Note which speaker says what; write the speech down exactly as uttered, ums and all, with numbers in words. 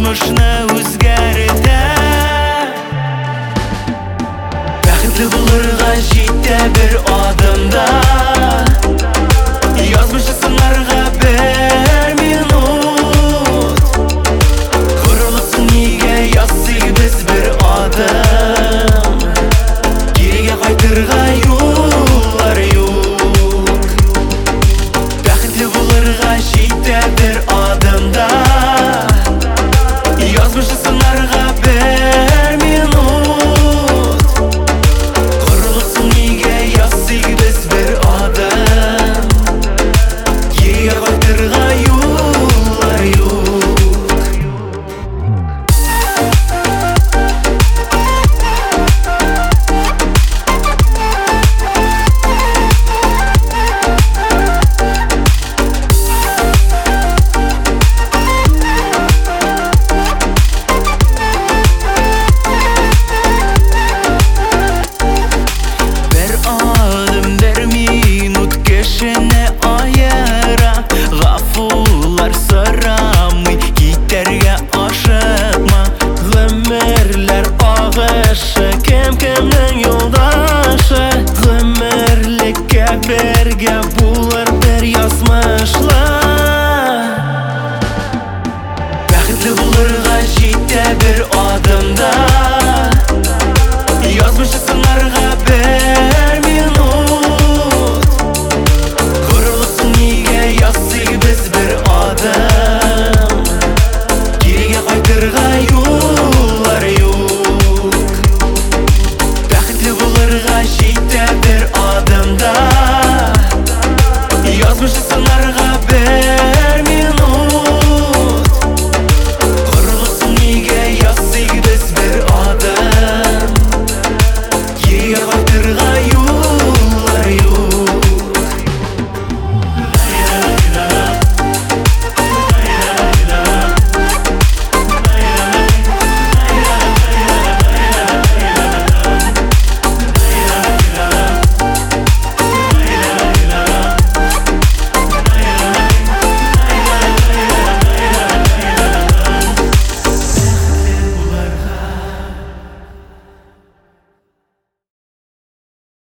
Speaker 1: язмышны үзгәртә. Бәхетле булырга җитә бер адымда, язмышны сынарга бер минут. Горурлыксын нигә ясый без бер адым, кирегә кайтырга юллар юк. Бәхетле булырга җитә бер адымда, язмышны сынарга бер минут. Горурлыксын нигә ясый без бер адым, кирегә кайтырга юллар юк. Бер адым, бер минут кешене аера. Гафулар сорамый, китәргә ашыкма. Гомерләр агышы, кем кемнең юлдашы.